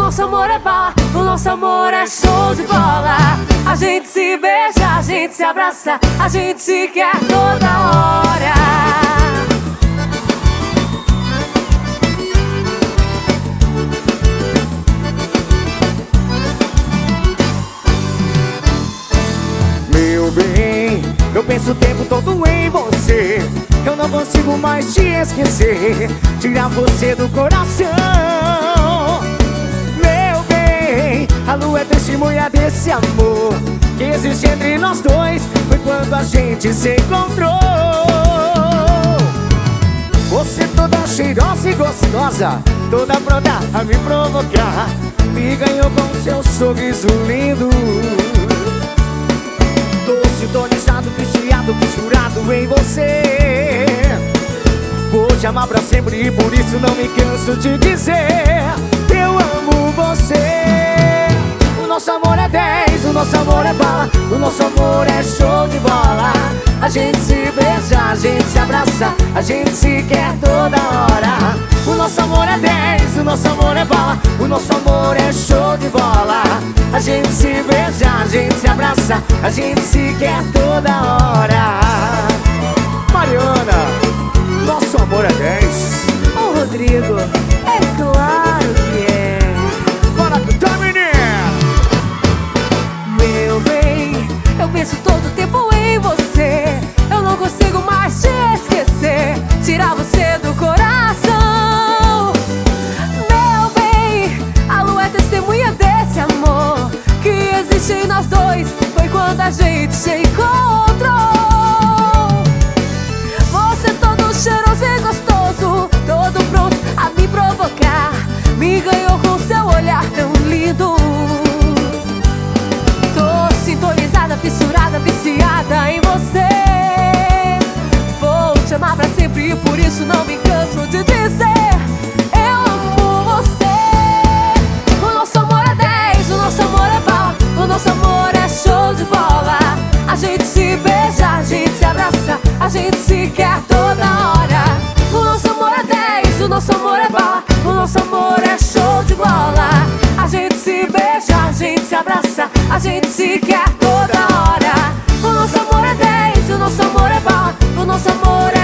nosso amor é bala, o nosso amor é show de bola. A gente se beija, a gente se abraça, a gente se quer toda hora. Meu bem, eu penso o tempo todo em você. Eu não consigo mais te esquecer, tirar você do coração. Meu bem, a lua é testemunha desse amor que existe entre nós dois. Foi quando a gente se encontrou. Você toda cheirosa e gostosa, toda pronta a me provocar, me ganhou com seu sorriso lindo. Tô sintonizado, viciado, fissurado em você. Vou te amar pra sempre e por isso não me canso de dizer: eu amo você. O nosso amor é 10, o nosso amor é bala, o nosso amor é show de bola. A gente se beija, a gente se abraça, a gente se quer toda hora. O nosso amor é 10, o nosso amor é bala, o nosso amor é show de bola. A gente se beija, a gente se abraça, a gente se quer toda hora. Mariana, nosso amor é 10. Ô Rodrigo, é claro que é. Bora cantar, menina! Meu bem, eu penso todo tempo em você. Eu não consigo mais te esquecer, tirar você do coração. Meu bem, a lua é testemunha desse amor que existe em nós dois. Foi quando a gente se encontrou. Você todo cheiroso e gostoso, todo pronto a me provocar, me ganhou com seu olhar tão lindo. Tô sintonizada, fissurada, viciada em você. Vou te amar pra sempre e por isso não me canso de dizer: eu amo você. O nosso amor é 10, o nosso amor é bala, o nosso amor é show de bola. A gente se beija, a gente se abraça, a gente se quer toda hora. O nosso amor é 10, o nosso amor é bala, o nosso amor é show de bola. A gente se beija, a gente se abraça, a gente se quer toda hora. O nosso amor é 10, o nosso amor é bala, o nosso amor